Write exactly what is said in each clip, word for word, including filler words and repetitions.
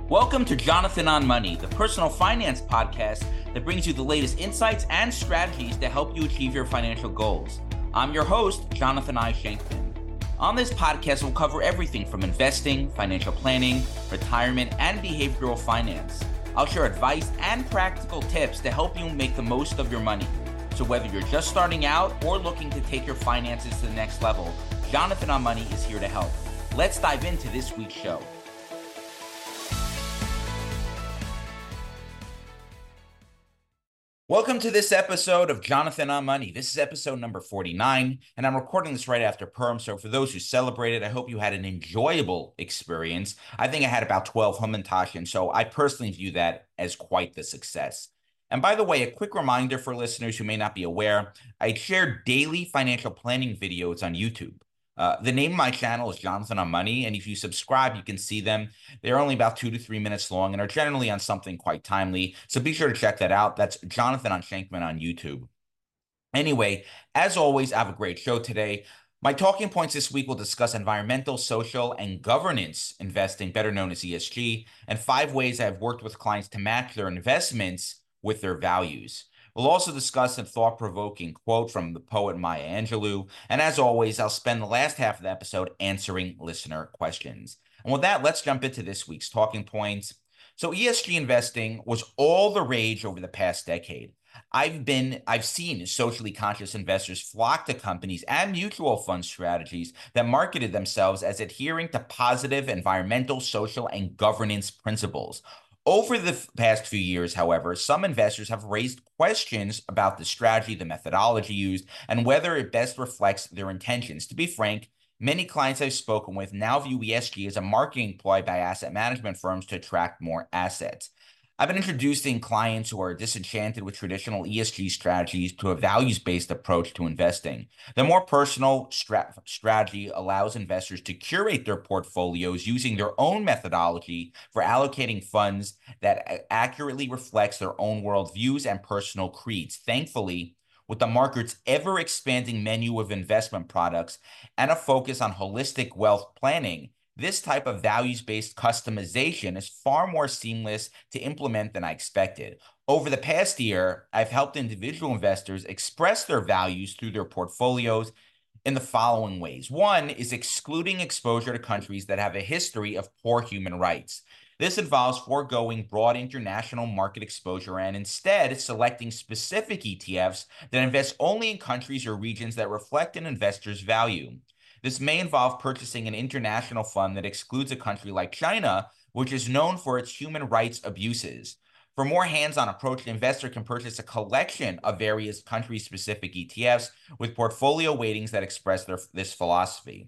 Welcome to Jonathan on Money, the personal finance podcast that brings you the latest insights and strategies to help you achieve your financial goals. I'm your host, Jonathan I. Shankman. On this podcast, we'll cover everything from investing, financial planning, retirement, and behavioral finance. I'll share advice and practical tips to help you make the most of your money. So whether you're just starting out or looking to take your finances to the next level, Jonathan on Money is here to help. Let's dive into this week's show. Welcome to this episode of Jonathan on Money. This is episode number forty-nine, and I'm recording this right after Purim. So for those who celebrated, I hope you had an enjoyable experience. I think I had about twelve Hamantash, so I personally view that as quite the success. And by the way, a quick reminder for listeners who may not be aware, I share daily financial planning videos on YouTube. Uh, the name of my channel is Jonathan on Money, and if you subscribe, you can see them. They're only about two to three minutes long and are generally on something quite timely, so be sure to check that out. That's Jonathan on Shankman on YouTube. Anyway, as always, I have a great show today. My talking points this week will discuss environmental, social, and governance investing, better known as E S G, and five ways I've worked with clients to match their investments with their values. We'll also discuss a thought-provoking quote from the poet Maya Angelou. And as always, I'll spend the last half of the episode answering listener questions. And with that, let's jump into this week's talking points. So E S G investing was all the rage over the past decade. I've been, I've seen socially conscious investors flock to companies and mutual fund strategies that marketed themselves as adhering to positive environmental, social, and governance principles. Over the past few years, however, some investors have raised questions about the strategy, the methodology used, and whether it best reflects their intentions. To be frank, many clients I've spoken with now view E S G as a marketing ploy by asset management firms to attract more assets. I've been introducing clients who are disenchanted with traditional E S G strategies to a values-based approach to investing. The more personal stra- strategy allows investors to curate their portfolios using their own methodology for allocating funds that accurately reflects their own worldviews and personal creeds. Thankfully, with the market's ever-expanding menu of investment products and a focus on holistic wealth planning, this type of values-based customization is far more seamless to implement than I expected. Over the past year, I've helped individual investors express their values through their portfolios in the following ways. One is excluding exposure to countries that have a history of poor human rights. This involves foregoing broad international market exposure and instead selecting specific E T Fs that invest only in countries or regions that reflect an investor's value. This may involve purchasing an international fund that excludes a country like China, which is known for its human rights abuses. For a more hands-on approach, the investor can purchase a collection of various country-specific E T Fs with portfolio weightings that express their, this philosophy.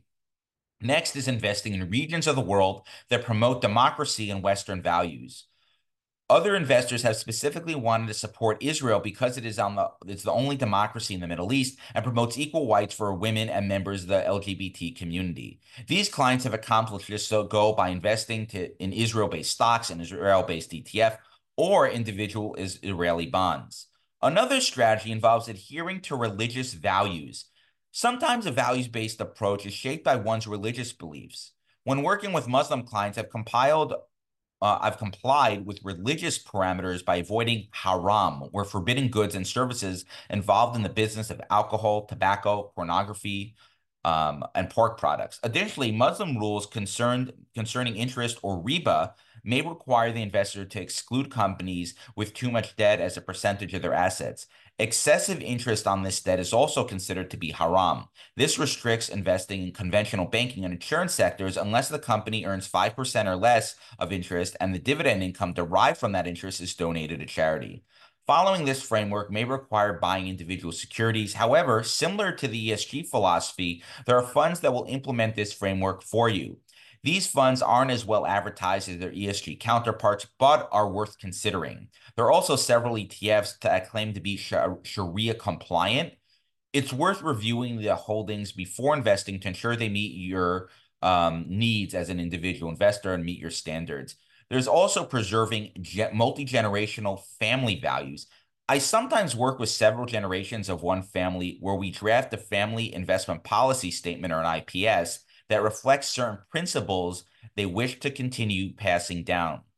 Next is investing in regions of the world that promote democracy and Western values. Other investors have specifically wanted to support Israel because it is on the it's the only democracy in the Middle East and promotes equal rights for women and members of the L G B T community. These clients have accomplished this goal by investing to, in Israel-based stocks and Israel-based E T F or individual Israeli bonds. Another strategy involves adhering to religious values. Sometimes a values-based approach is shaped by one's religious beliefs. When working with Muslim clients, I've compiled Uh, I've complied with religious parameters by avoiding haram, or forbidden goods and services involved in the business of alcohol, tobacco, pornography, um, and pork products. Additionally, Muslim rules concerned concerning interest or riba may require the investor to exclude companies with too much debt as a percentage of their assets. Excessive interest on this debt is also considered to be haram. This restricts investing in conventional banking and insurance sectors unless the company earns five percent or less of interest and the dividend income derived from that interest is donated to charity. Following this framework may require buying individual securities. However, similar to the E S G philosophy, there are funds that will implement this framework for you. These funds aren't as well advertised as their E S G counterparts, but are worth considering. There are also several E T Fs that claim to be Sharia compliant. It's worth reviewing the holdings before investing to ensure they meet your um, needs as an individual investor and meet your standards. There's also preserving multi-generational family values. I sometimes work with several generations of one family where we draft a family investment policy statement or an I P S that reflects certain principles they wish to continue passing down.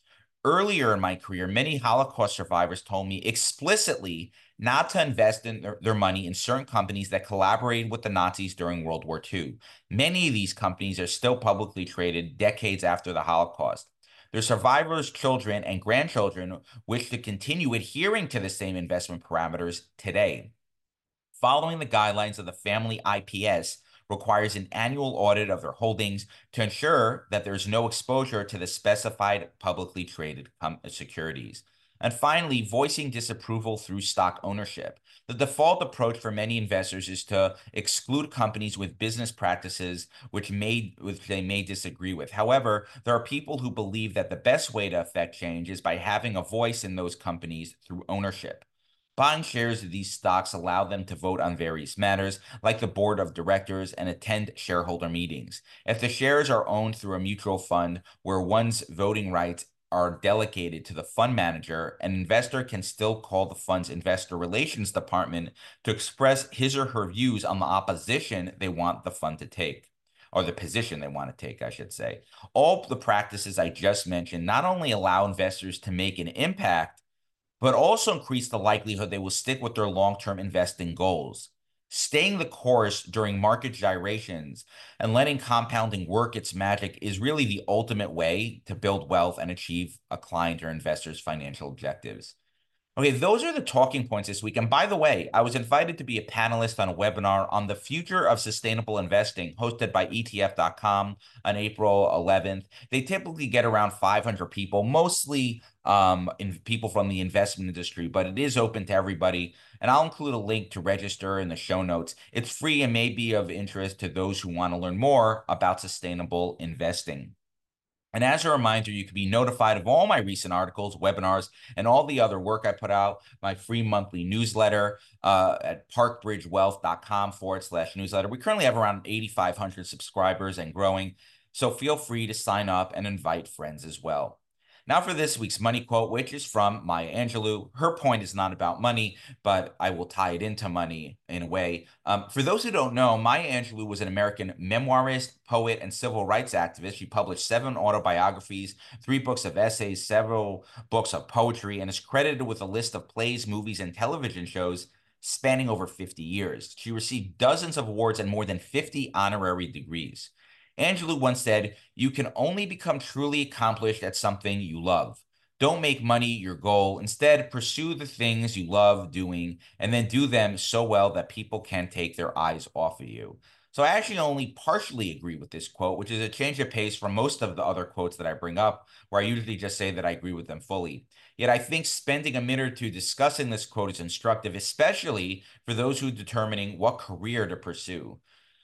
Earlier in my career, many Holocaust survivors told me explicitly not to invest in their, their money in certain companies that collaborated with the Nazis during World War two. Many of these companies are still publicly traded decades after the Holocaust. Their survivors' children and grandchildren wish to continue adhering to the same investment parameters today. Following the guidelines of the family I P S requires an annual audit of their holdings to ensure that there's no exposure to the specified publicly traded securities. And finally, voicing disapproval through stock ownership. The default approach for many investors is to exclude companies with business practices which may which they may disagree with. However, there are people who believe that the best way to affect change is by having a voice in those companies through ownership. Buying shares of these stocks allow them to vote on various matters, like the board of directors, and attend shareholder meetings. If the shares are owned through a mutual fund where one's voting rights are delegated to the fund manager, an investor can still call the fund's investor relations department to express his or her views on the opposition they want the fund to take, or the position they want to take, I should say. All the practices I just mentioned not only allow investors to make an impact, but also increase the likelihood they will stick with their long-term investing goals. Staying the course during market gyrations and letting compounding work its magic is really the ultimate way to build wealth and achieve a client or investor's financial objectives. Okay, those are the talking points this week. And by the way, I was invited to be a panelist on a webinar on the future of sustainable investing hosted by E T F dot com on April eleventh. They typically get around five hundred people, mostly um, in people from the investment industry, but it is open to everybody. And I'll include a link to register in the show notes. It's free and may be of interest to those who want to learn more about sustainable investing. And as a reminder, you can be notified of all my recent articles, webinars, and all the other work I put out, my free monthly newsletter uh, at parkbridgewealth.com forward slash newsletter. We currently have around eighty-five hundred subscribers and growing, so feel free to sign up and invite friends as well. Now for this week's money quote, which is from Maya Angelou. Her point is not about money, but I will tie it into money in a way. Um, for those who don't know, Maya Angelou was an American memoirist, poet, and civil rights activist. She published seven autobiographies, three books of essays, several books of poetry, and is credited with a list of plays, movies, and television shows spanning over fifty years. She received dozens of awards and more than fifty honorary degrees. Angelou once said, "You can only become truly accomplished at something you love. Don't make money your goal. Instead, pursue the things you love doing and then do them so well that people can't take their eyes off of you." So I actually only partially agree with this quote, which is a change of pace from most of the other quotes that I bring up, where I usually just say that I agree with them fully. Yet I think spending a minute or two discussing this quote is instructive, especially for those who are determining what career to pursue.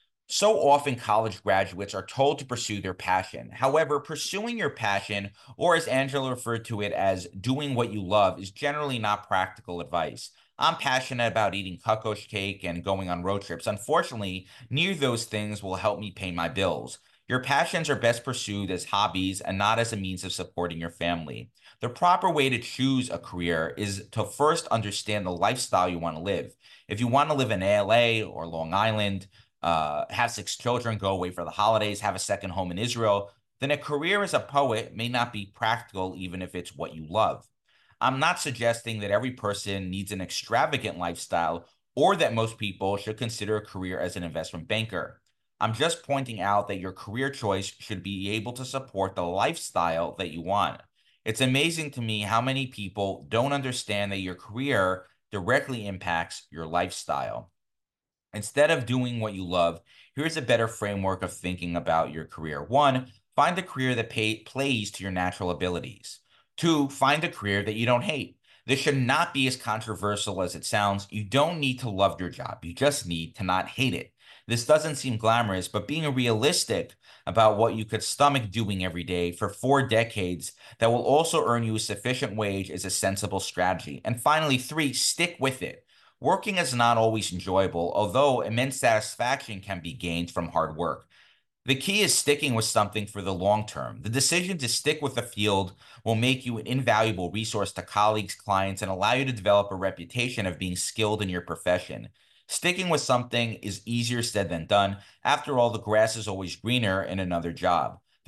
So often, college graduates are told to pursue their passion. However, pursuing your passion, or as Angela referred to it as doing what you love, is generally not practical advice. I'm passionate about eating kukos cake and going on road trips. Unfortunately, neither of those things will help me pay my bills. Your passions are best pursued as hobbies and not as a means of supporting your family. The proper way to choose a career is to first understand the lifestyle you want to live. If you want to live in L A or Long Island, uh, have six children, go away for the holidays, have a second home in Israel, then a career as a poet may not be practical even if it's what you love. I'm not suggesting that every person needs an extravagant lifestyle or that most people should consider a career as an investment banker. I'm just pointing out that your career choice should be able to support the lifestyle that you want. It's amazing to me how many people don't understand that your career directly impacts your lifestyle. Instead of doing what you love, here's a better framework of thinking about your career. One, find a career that pay, plays to your natural abilities. Two, find a career that you don't hate. This should not be as controversial as it sounds. You don't need to love your job. You just need to not hate it. This doesn't seem glamorous, but being realistic about what you could stomach doing every day for four decades that will also earn you a sufficient wage is a sensible strategy. And finally, three, stick with it. Working is not always enjoyable, although immense satisfaction can be gained from hard work. The key is sticking with something for the long term. The decision to stick with a field will make you an invaluable resource to colleagues, clients, and allow you to develop a reputation of being skilled in your profession. Sticking with something is easier said than done. After all, the grass is always greener in another job.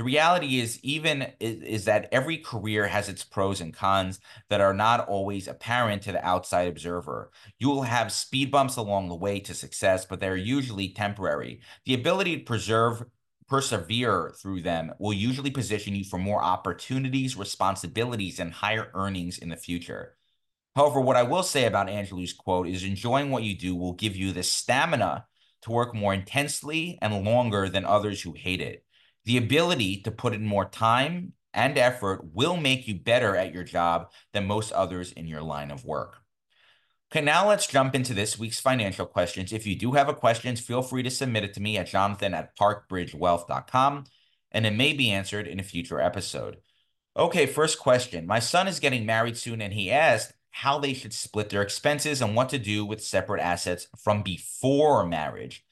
The reality is even is, is that every career has its pros and cons that are not always apparent to the outside observer. You will have speed bumps along the way to success, but they're usually temporary. The ability to preserve persevere through them will usually position you for more opportunities, responsibilities, and higher earnings in the future. However, what I will say about Angelou's quote is enjoying what you do will give you the stamina to work more intensely and longer than others who hate it. The ability to put in more time and effort will make you better at your job than most others in your line of work. Okay, now let's jump into this week's financial questions. If you do have a question, feel free to submit it to me at jonathan at parkbridgewealth dot com, and it may be answered in a future episode. Okay, first question. My son is getting married soon, and he asked how they should split their expenses and what to do with separate assets from before marriage.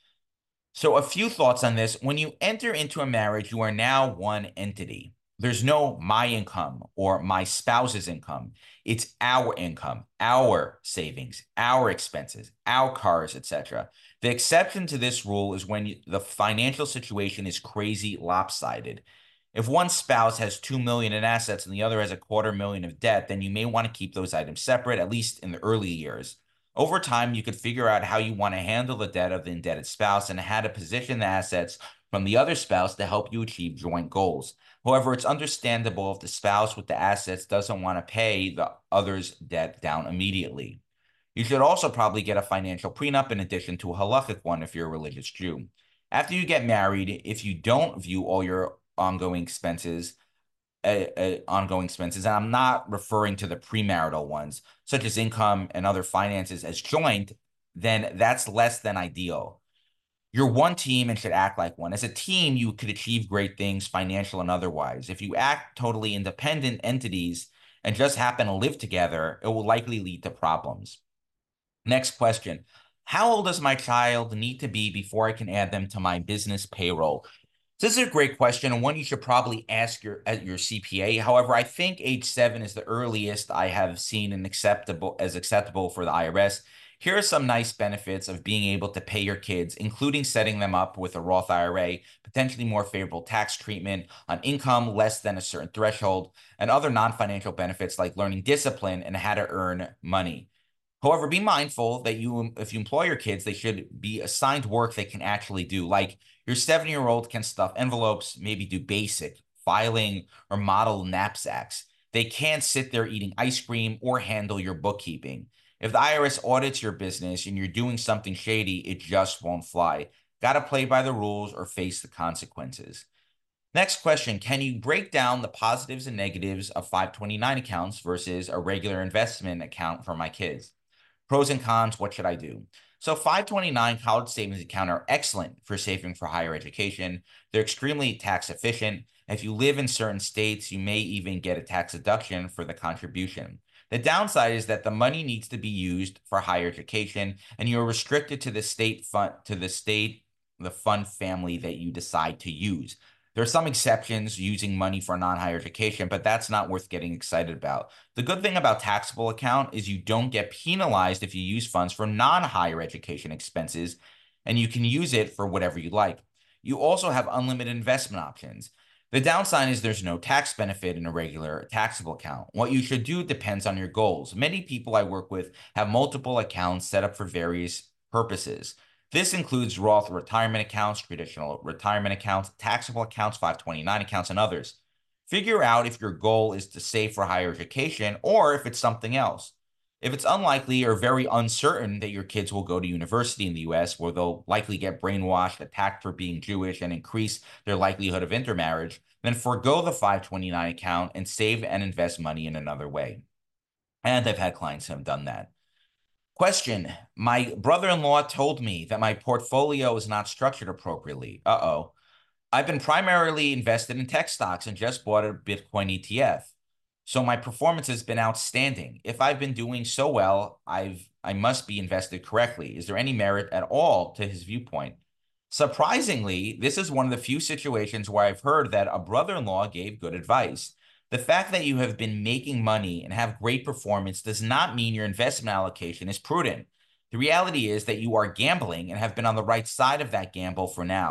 So a few thoughts on this. When you enter into a marriage, you are now one entity. There's no my income or my spouse's income. It's our income, our savings, our expenses, our cars, et cetera. The exception to this rule is when the financial situation is crazy lopsided. If one spouse has two million in assets and the other has a quarter million of debt, then you may want to keep those items separate, at least in the early years. Over time, you could figure out how you want to handle the debt of the indebted spouse and how to position the assets from the other spouse to help you achieve joint goals. However, it's understandable if the spouse with the assets doesn't want to pay the other's debt down immediately. You should also probably get a financial prenup in addition to a halachic one if you're a religious Jew. After you get married, if you don't view all your ongoing expenses uh, uh, ongoing expenses, and I'm not referring to the premarital ones, such as income and other finances as joint, then that's less than ideal. You're one team and should act like one. As a team, you could achieve great things, financial and otherwise. If you act totally independent entities and just happen to live together, it will likely lead to problems. Next question. How old does my child need to be before I can add them to my business payroll? This is a great question and one you should probably ask your at your C P A. However, I think age seven is the earliest I have seen an acceptable as acceptable for the I R S. Here are some nice benefits of being able to pay your kids, including setting them up with a Roth I R A, potentially more favorable tax treatment on income less than a certain threshold, and other non-financial benefits like learning discipline and how to earn money. However, be mindful that you, if you employ your kids, they should be assigned work they can actually do. Like your seven-year-old can stuff envelopes, maybe do basic filing or model knapsacks. They can't sit there eating ice cream or handle your bookkeeping. If the I R S audits your business and you're doing something shady, it just won't fly. Got to play by the rules or face the consequences. Next question, can you break down the positives and negatives of five twenty-nine accounts versus a regular investment account for my kids? Pros and cons, what should I do? So five twenty-nine college savings account are excellent for saving for higher education. They're extremely tax efficient. If you live in certain states, you may even get a tax deduction for the contribution. The downside is that the money needs to be used for higher education, and you're restricted to the state fund, to the state, the fund family that you decide to use. There are some exceptions using money for non-higher education, but that's not worth getting excited about. The good thing about taxable account is you don't get penalized if you use funds for non-higher education expenses, and you can use it for whatever you like. You also have unlimited investment options. The downside is there's no tax benefit in a regular taxable account. What you should do depends on your goals. Many people I work with have multiple accounts set up for various purposes. This includes Roth retirement accounts, traditional retirement accounts, taxable accounts, five twenty-nine accounts, and others. Figure out if your goal is to save for higher education or if it's something else. If it's unlikely or very uncertain that your kids will go to university in the U S, where they'll likely get brainwashed, attacked for being Jewish, and increase their likelihood of intermarriage, then forego the five twenty-nine account and save and invest money in another way. And I've had clients who have done that. Question, my brother-in-law told me that my portfolio is not structured appropriately. Uh-oh. I've been primarily invested in tech stocks and just bought a Bitcoin E T F. So my performance has been outstanding. If I've been doing so well, I've I must be invested correctly. Is there any merit at all to his viewpoint? Surprisingly, this is one of the few situations where I've heard that a brother-in-law gave good advice. The fact that you have been making money and have great performance does not mean your investment allocation is prudent. The reality is that you are gambling and have been on the right side of that gamble for now.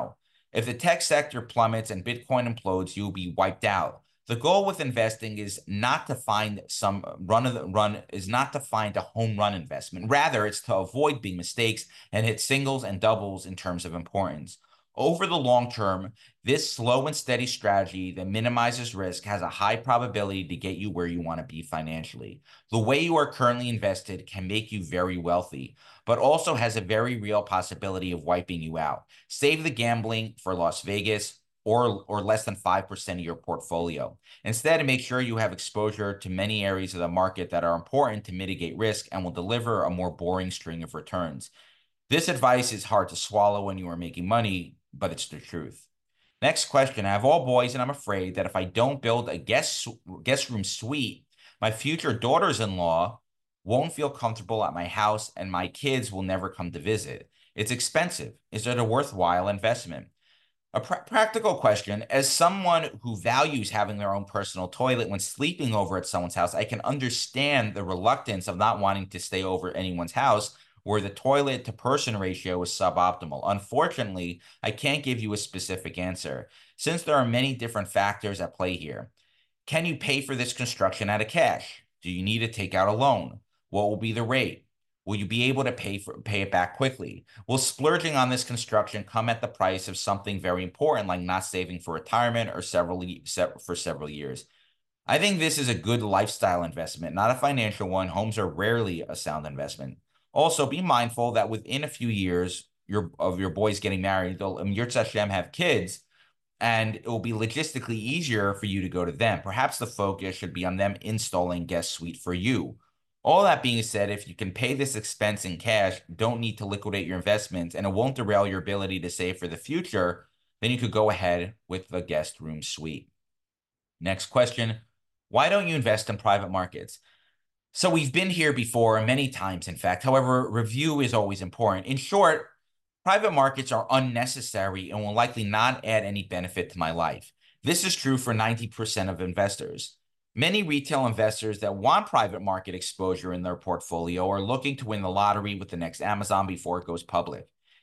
If the tech sector plummets and Bitcoin implodes, you'll be wiped out. The goal with investing is not to find some run of the run is not to find a home run investment. Rather, it's to avoid big mistakes and hit singles and doubles in terms of importance. Over the long term, this slow and steady strategy that minimizes risk has a high probability to get you where you want to be financially. The way you are currently invested can make you very wealthy, but also has a very real possibility of wiping you out. Save the gambling for Las Vegas or, or less than five percent of your portfolio. Instead, make sure you have exposure to many areas of the market that are important to mitigate risk and will deliver a more boring string of returns. This advice is hard to swallow when you are making money, but it's the truth. Next question. I have all boys, and I'm afraid that if I don't build a guest, guest room suite, my future daughters-in-law won't feel comfortable at my house, and my kids will never come to visit. It's expensive. Is it a worthwhile investment? A pr practical question. As someone who values having their own personal toilet when sleeping over at someone's house, I can understand the reluctance of not wanting to stay over anyone's house where the toilet to person ratio is suboptimal. Unfortunately, I can't give you a specific answer since there are many different factors at play here. Can you pay for this construction out of cash? Do you need to take out a loan? What will be the rate? Will you be able to pay for pay it back quickly? Will splurging on this construction come at the price of something very important like not saving for retirement or several for several years? I think this is a good lifestyle investment, not a financial one. Homes are rarely a sound investment. Also, be mindful that within a few years your, of your boys getting married, they'll, um, Yirtzeh Hashem, have kids, and it will be logistically easier for you to go to them. Perhaps the focus should be on them installing guest suite for you. All that being said, if you can pay this expense in cash, don't need to liquidate your investments, and it won't derail your ability to save for the future, then you could go ahead with the guest room suite. Next question. Why don't you invest in private markets? So we've been here before many times, in fact. However, review is always important. In short, private markets are unnecessary and will likely not add any benefit to my life. This is true for ninety percent of investors. Many retail investors that want private market exposure in their portfolio are looking to win the lottery with the next Amazon before it goes public.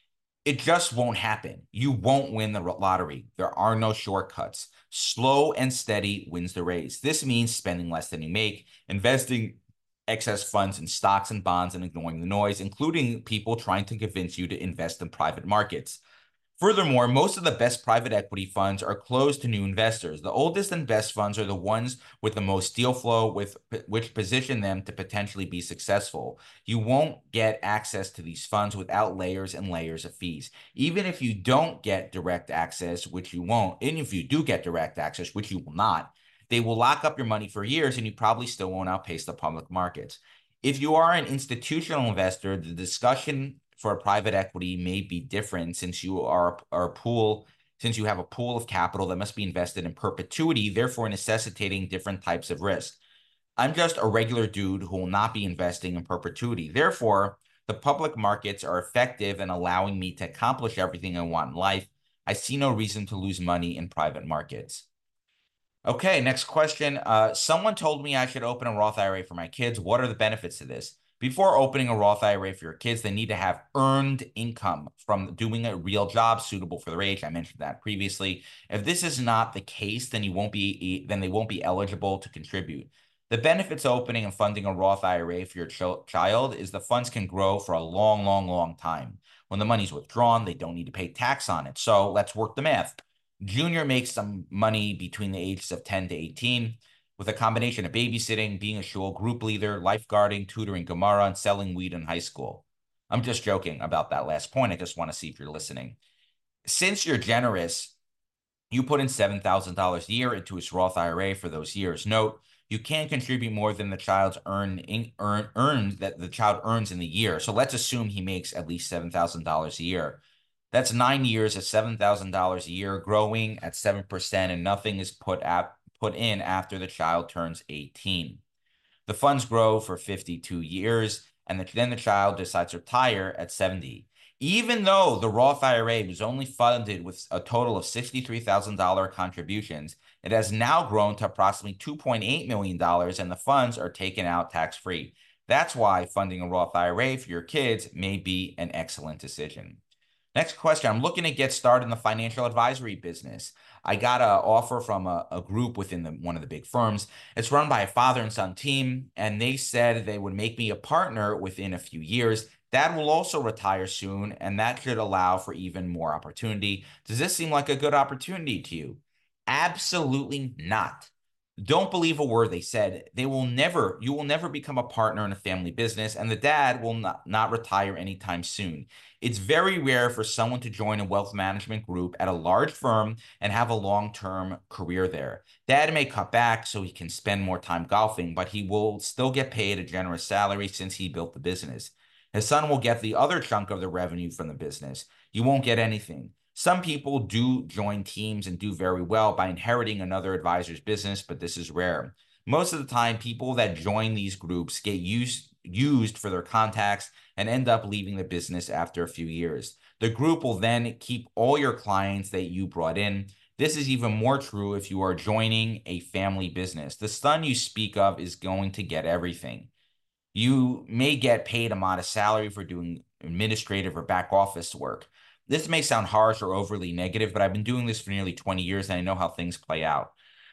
It just won't happen. You won't win the lottery. There are no shortcuts. Slow and steady wins the race. This means spending less than you make, investing excess funds in stocks and bonds, and ignoring the noise, including people trying to convince you to invest in private markets. Furthermore, most of the best private equity funds are closed to new investors. The oldest and best funds are the ones with the most deal flow, with which position them to potentially be successful. You won't get access to these funds without layers and layers of fees. Even if you don't get direct access, which you won't, and if you do get direct access, which you will not, they will lock up your money for years, and you probably still won't outpace the public markets. If you are an institutional investor, the discussion for private equity may be different since you are, are a pool, since you have a pool of capital that must be invested in perpetuity, therefore necessitating different types of risk. I'm just a regular dude who will not be investing in perpetuity. Therefore, the public markets are effective in allowing me to accomplish everything I want in life. I see no reason to lose money in private markets. Okay, next question. Uh, someone told me I should open a Roth I R A for my kids. What are the benefits to this? Before opening a Roth I R A for your kids, they need to have earned income from doing a real job suitable for their age. I mentioned that previously. If this is not the case, then you won't be then they won't be eligible to contribute. The benefits of opening and funding a Roth I R A for your ch child is the funds can grow for a long, long, long time. When the money's withdrawn, they don't need to pay tax on it. So let's work the math. Junior makes some money between the ages of ten to eighteen. With a combination of babysitting, being a shul group leader, lifeguarding, tutoring Gemara, and selling weed in high school. I'm just joking about that last point. I just want to see if you're listening. Since you're generous, you put in seven thousand dollars a year into his Roth I R A for those years. Note, you can't contribute more than the child's earn, earn, earned that the child earns in the year. So let's assume he makes at least seven thousand dollars a year. That's nine years at seven thousand dollars a year, growing at seven percent, and nothing is put at put in after the child turns eighteen. The funds grow for fifty-two years, and then the child decides to retire at seventy. Even though the Roth I R A was only funded with a total of sixty-three thousand dollars contributions, it has now grown to approximately two point eight million dollars, and the funds are taken out tax-free. That's why funding a Roth I R A for your kids may be an excellent decision. Next question. I'm looking to get started in the financial advisory business. I got an offer from a, a group within the, one of the big firms. It's run by a father and son team, and they said they would make me a partner within a few years. Dad will also retire soon, and that should allow for even more opportunity. Does this seem like a good opportunity to you? Absolutely not. Don't believe a word they said. They will never, you will never become a partner in a family business, and the dad will not, not retire anytime soon. It's very rare for someone to join a wealth management group at a large firm and have a long-term career there. Dad may cut back so he can spend more time golfing, but he will still get paid a generous salary since he built the business. His son will get the other chunk of the revenue from the business. You won't get anything. Some people do join teams and do very well by inheriting another advisor's business, but this is rare. Most of the time, people that join these groups get used, used for their contacts and end up leaving the business after a few years. The group will then keep all your clients that you brought in. This is even more true if you are joining a family business. The son you speak of is going to get everything. You may get paid a modest salary for doing administrative or back office work. This may sound harsh or overly negative, but I've been doing this for nearly twenty years and I know how things play out.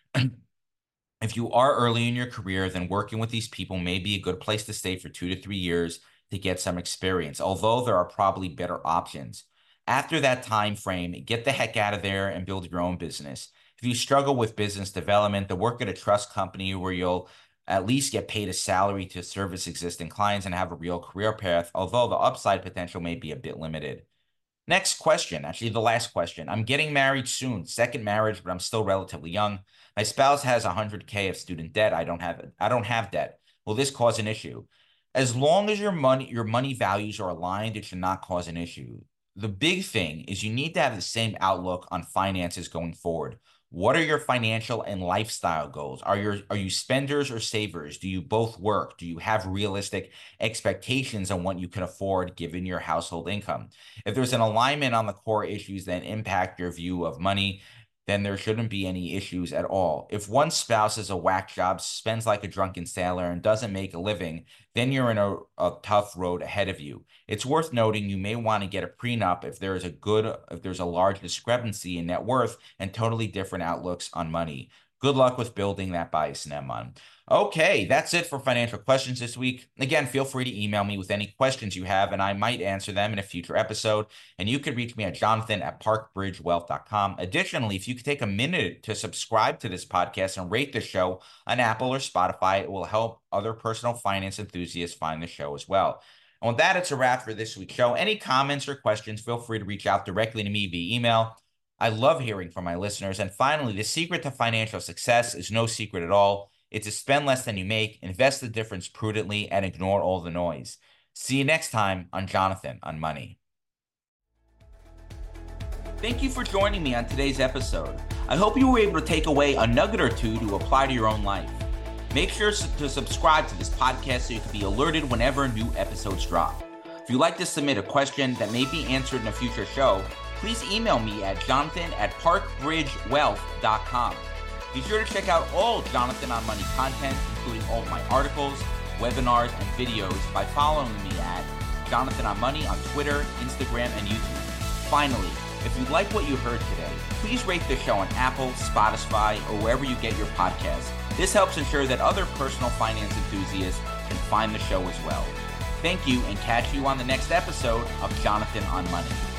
If you are early in your career, then working with these people may be a good place to stay for two to three years to get some experience, although there are probably better options. After that time frame, get the heck out of there and build your own business. If you struggle with business development, then work at a trust company where you'll at least get paid a salary to service existing clients and have a real career path, although the upside potential may be a bit limited. Next question, actually the last question. I'm getting married soon, second marriage, but I'm still relatively young. My spouse has one hundred K of student debt. I don't have I don't have debt. Will this cause an issue? As long as your money your money values are aligned, it should not cause an issue. The big thing is you need to have the same outlook on finances going forward. What are your financial and lifestyle goals? Are your are you spenders or savers? Do you both work? Do you have realistic expectations on what you can afford given your household income? If there's an alignment on the core issues that impact your view of money, then there shouldn't be any issues at all. If one spouse is a whack job, spends like a drunken sailor, and doesn't make a living, then you're in a, a tough road ahead of you. It's worth noting you may want to get a prenup if there is a good, if there's a large discrepancy in net worth and totally different outlooks on money. Good luck with building that bias, Neman. Okay, that's it for financial questions this week. Again, feel free to email me with any questions you have, and I might answer them in a future episode. And you can reach me at jonathan at park bridge wealth dot com. Additionally, if you could take a minute to subscribe to this podcast and rate the show on Apple or Spotify, it will help other personal finance enthusiasts find the show as well. And with that, it's a wrap for this week's show. Any comments or questions, feel free to reach out directly to me via email. I love hearing from my listeners. And finally, the secret to financial success is no secret at all. It's to spend less than you make, invest the difference prudently, and ignore all the noise. See you next time on Jonathan on Money. Thank you for joining me on today's episode. I hope you were able to take away a nugget or two to apply to your own life. Make sure to subscribe to this podcast so you can be alerted whenever new episodes drop. If you'd like to submit a question that may be answered in a future show, please email me at jonathan at park bridge wealth dot com. Be sure to check out all Jonathan on Money content, including all of my articles, webinars, and videos by following me at Jonathan on Money on Twitter, Instagram, and YouTube. Finally, if you like what you heard today, please rate the show on Apple, Spotify, or wherever you get your podcasts. This helps ensure that other personal finance enthusiasts can find the show as well. Thank you, and catch you on the next episode of Jonathan on Money.